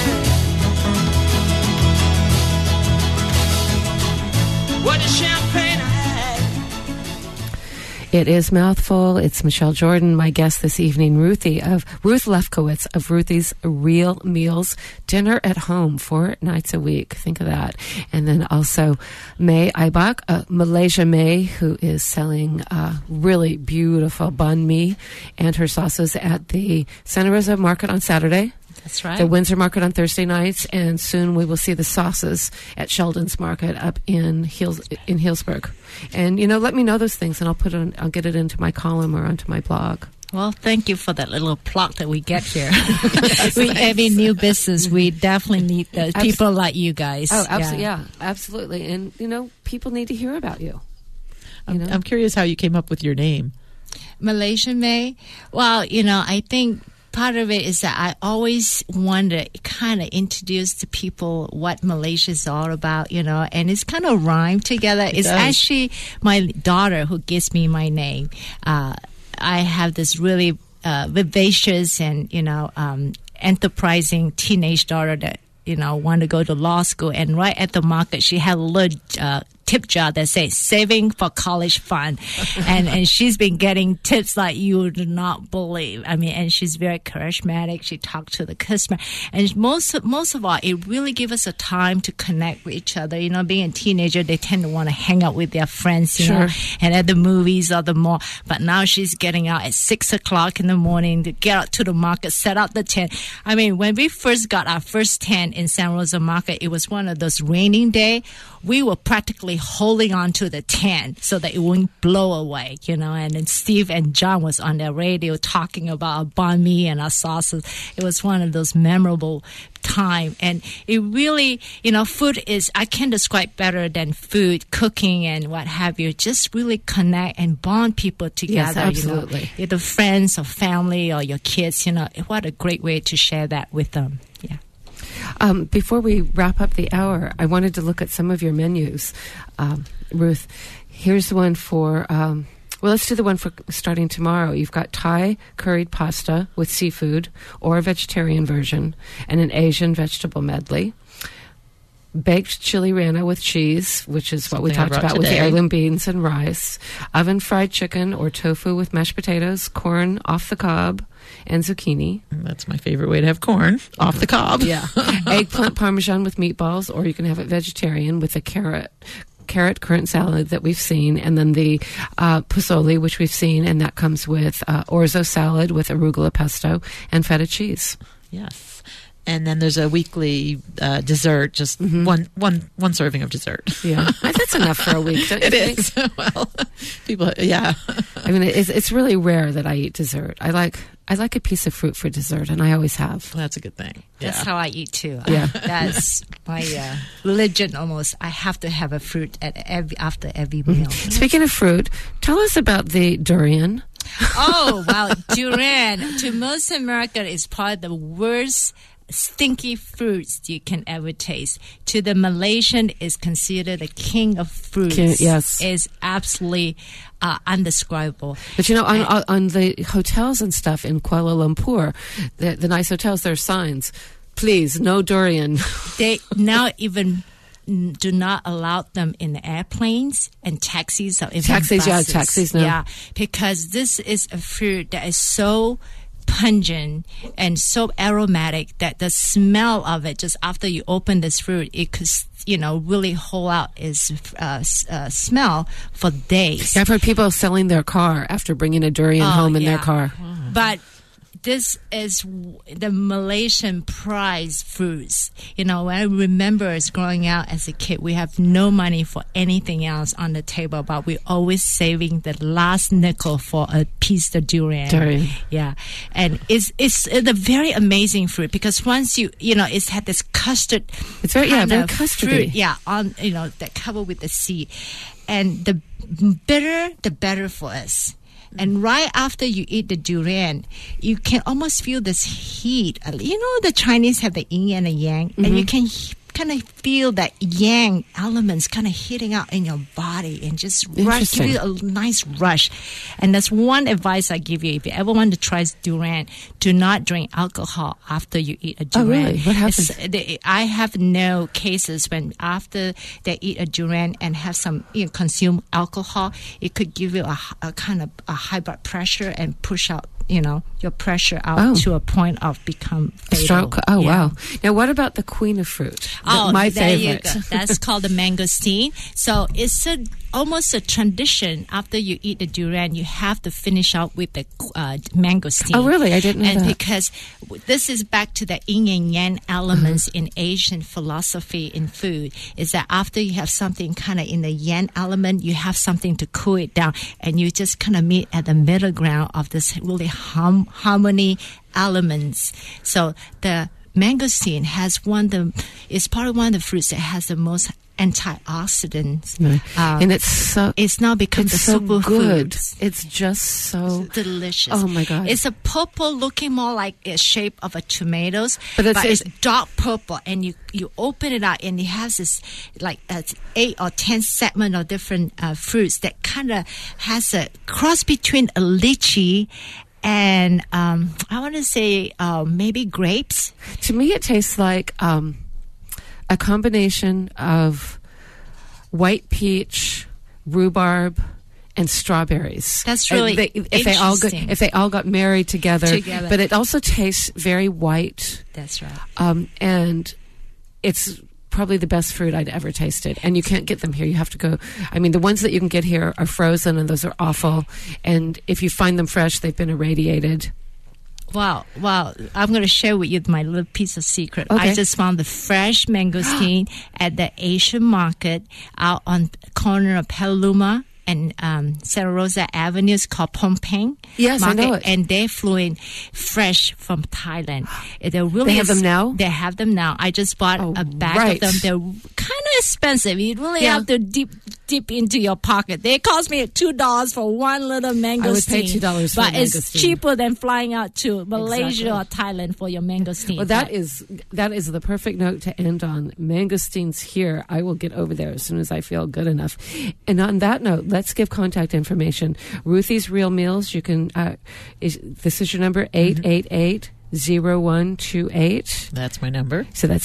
What is champagne I had? It is Mouthful. It's Michelle Jordan, my guest this evening, Ruth Lefkowitz of Ruthie's Real Meals, dinner at home 4 nights a week. Think of that. And then also May Ibach, Malaysia May, who is selling really beautiful banh mi and her sauces at the Santa Rosa Market on Saturday. That's right. The Windsor Market on Thursday nights, and soon we will see the sauces at Sheldon's Market up in Healdsburg. And let me know those things, and I'll get it into my column or onto my blog. Well, thank you for that little plug that we get here. Every new business, we definitely need people like you guys. Oh, absolutely, yeah, absolutely. And people need to hear about you. I'm curious how you came up with your name. Malaysia May. Well, I think part of it is that I always want to kind of introduce to people what Malaysia is all about, and it's kind of rhymed together. It's actually my daughter who gives me my name. I have this really vivacious and, enterprising teenage daughter that want to go to law school. And right at the market, she had a little tip jar that says saving for college fund. and she's been getting tips like you would not believe. I mean, and she's very charismatic. She talked to the customer. And most of all, it really gives us a time to connect with each other. Being a teenager, they tend to want to hang out with their friends, you know, and at the movies or the mall. But now she's getting out at 6 o'clock in the morning to get out to the market, set up the tent. I mean, when we first got our first tent in San Rosa Market, it was one of those raining days. We were practically holding on to the tent so that it wouldn't blow away, and then Steve and John was on their radio talking about our banh mi and our sauces. It was one of those memorable time. And it really, food is, I can't describe better than food, cooking and what have you. Just really connect and bond people together. Yes, absolutely. Either friends or family or your kids, what a great way to share that with them. Yeah. Before we wrap up the hour, I wanted to look at some of your menus. Ruth, here's the one for, let's do the one for starting tomorrow. You've got Thai curried pasta with seafood or a vegetarian version and an Asian vegetable medley. Baked chili rana with cheese, which is what we talked about with the heirloom beans and rice. Oven fried chicken or tofu with mashed potatoes, corn off the cob, and zucchini. That's my favorite way to have corn, off the cob. Yeah. Eggplant parmesan with meatballs, or you can have it vegetarian with a carrot currant salad that we've seen, and then the pozole, which we've seen, and that comes with orzo salad with arugula pesto and feta cheese. Yes. And then there's a weekly dessert, just one serving of dessert. Yeah, that's enough for a week. Don't you think? Is. Well, people, yeah. I mean, it's really rare that I eat dessert. I like a piece of fruit for dessert, and I always have. Well, that's a good thing. That's how I eat too. Yeah, that's my religion almost. I have to have a fruit after every meal. Speaking of fruit, tell us about the durian. Oh, well, durian to most Americans is probably the worst stinky fruits you can ever taste. To the Malaysian, is considered the king of fruits. Yes, is absolutely undescribable. But on the hotels and stuff in Kuala Lumpur, the nice hotels, there are signs, please, no durian. They now even do not allow them in the airplanes and taxis or even buses. Taxis, no. Yeah, because this is a fruit that is so pungent and so aromatic that the smell of it, just after you open this fruit, it could really hold out its smell for days. I've heard people selling their car after bringing a durian home in their car. But this is the Malaysian prize fruits. When I remember as growing out as a kid, we have no money for anything else on the table, but we're always saving the last nickel for a piece of durian. Yeah. And it's a very amazing fruit because once it's had this custard. It's very custardy. Fruit, that covered with the seed. And the bitter, the better for us. And right after you eat the durian, you can almost feel this heat. The Chinese have the yin and the yang, and you can kind of feel that yang elements kind of hitting out in your body and just give you a nice rush. And that's one advice I give you. If you ever want to try durian, do not drink alcohol after you eat a durian. Oh, really? What happens? I have no cases when after they eat a durian and have some consume alcohol, it could give you a kind of a high blood pressure and push out your pressure out to a point of become fatal. Stroke. Oh, yeah. Wow. Now, what about the queen of fruit? My favorite. You go. That's called the mangosteen. So it's almost a tradition. After you eat the durian, you have to finish out with the mangosteen. Oh, really? I didn't know that. And because this is back to the yin and yang elements in Asian philosophy in food, is that after you have something kind of in the yang element, you have something to cool it down, and you just kind of meet at the middle ground of this really harmony elements. So the mangosteen is probably one of the fruits that has the most antioxidants, and it's now become the so superfood. It's just so delicious. Oh my God! It's a purple, looking more like a shape of a tomatoes, but it's dark purple. And you open it out, and it has this 8 or 10 segment of different fruits that kind of has a cross between a lychee and I want to say maybe grapes. To me, it tastes like a combination of white peach, rhubarb, and strawberries. That's really interesting. If they all got married together. But it also tastes very white. That's right. And it's probably the best fruit I'd ever tasted. And you can't get them here. You have to go. I mean, the ones that you can get here are frozen, and those are awful. And if you find them fresh, they've been irradiated. Wow. I'm going to share with you my little piece of secret. Okay. I just found the fresh mangosteen at the Asian market out on the corner of Petaluma and Santa Rosa Avenues called Pompeng. Yes, market, I know it. And they flew in fresh from Thailand. They have them now? They have them now. I just bought a bag of them. They're kind of expensive. You really have to dip into your pocket. They cost me $2 for one little mangosteen. I would pay $2 for but a it's mangosteen. cheaper than flying out to Malaysia or Thailand for your mangosteen. Well, that is the perfect note to end on. Mangosteens here. I will get over there as soon as I feel good enough. And on that note, let's give contact information. Ruthie's Real Meals. You can. This is your number 888-0128. That's my number. So that's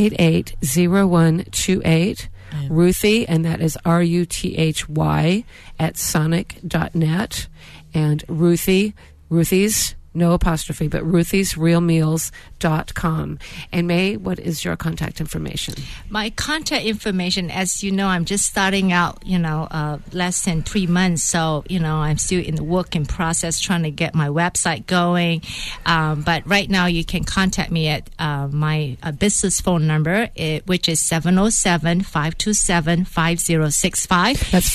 888-0128. Ruthie, and that is RUTHY at sonic.net. And Ruthie's, no apostrophe, but Ruthie'sRealMeals.com. And May, what is your contact information? My contact information, as you know, I'm just starting out, less than 3 months. So, I'm still in the working process trying to get my website going. But right now you can contact me at my business phone number, which is 707-527-5065. That's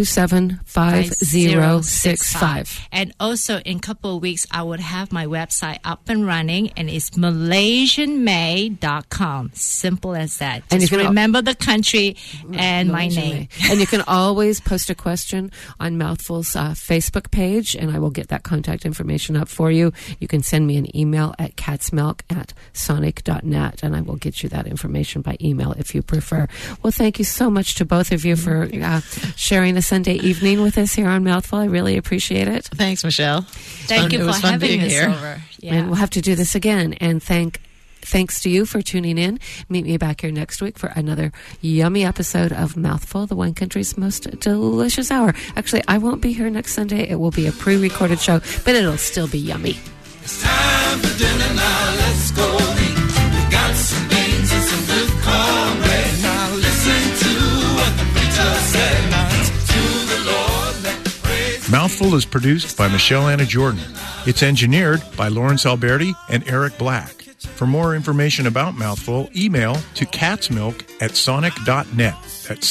527-5065. And also in a couple of weeks, I would have my website up and running, and it's MalaysianMay.com. Simple as that. And just remember the country and my name. And you can always post a question on Mouthful's Facebook page, and I will get that contact information up for you. You can send me an email at catsmilk@sonic.net, and I will get you that information by email if you prefer. Well, thank you so much to both of you for sharing a Sunday evening with us here on Mouthful. I really appreciate it. Thanks, Michelle. Thank you for having us over. Yeah. And we'll have to do this again. And thanks to you for tuning in. Meet me back here next week for another yummy episode of Mouthful, the Wine Country's most delicious hour. Actually, I won't be here next Sunday. It will be a pre-recorded show, but it'll still be yummy. It's time for dinner now. Let's go eat. We got some beans and some good cornbread. Now listen to what the preacher said. Now it's to the Lord that praise. Mouthful is produced by Michelle Anna Jordan. It's engineered by Lawrence Alberti and Eric Black. For more information about Mouthful, email to catsmilk@sonic.net. That's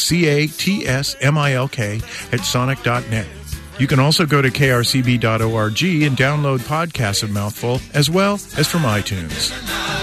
CATSMILK @sonic.net. You can also go to krcb.org and download podcasts of Mouthful, as well as from iTunes.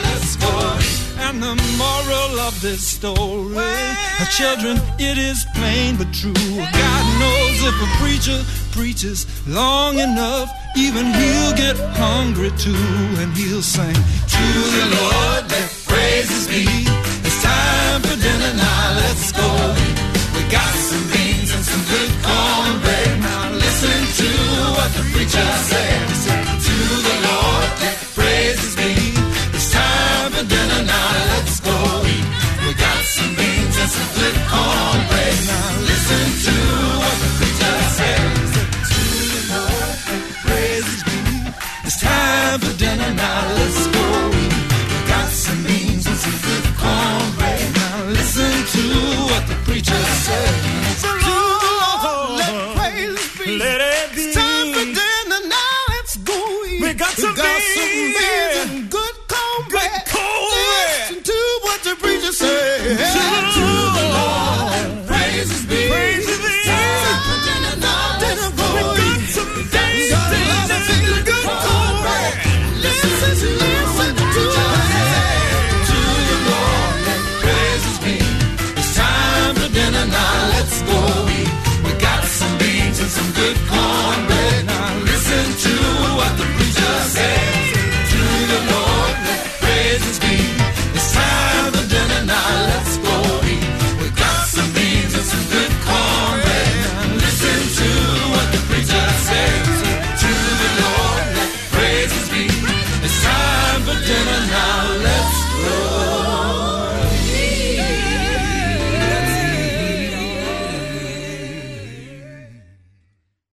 And the moral of this story, children, it is plain but true. God knows if a preacher preaches long enough, even he'll get hungry too, and he'll sing, to the Lord let praises be. It's time for dinner now, let's go. We got some beans and some good cornbread. Now listen to what the preacher says. To the Lord let praises be. It's time for dinner now, let's go. We got some beans and some good cornbread. Now listen to what the preacher says. To the Lord let praises be. It's time for dinner now, let's go. We got some beans and some good cornbread. Now listen to what the preacher says. To the Lord let praises be. Let it be. It's time for dinner now, let's go. We got some beans and good cornbread. Listen to what the preacher says. To the Lord, praises be. Praises be. Time for dinner now, dinner go. We got some days, good cornbread. Listen to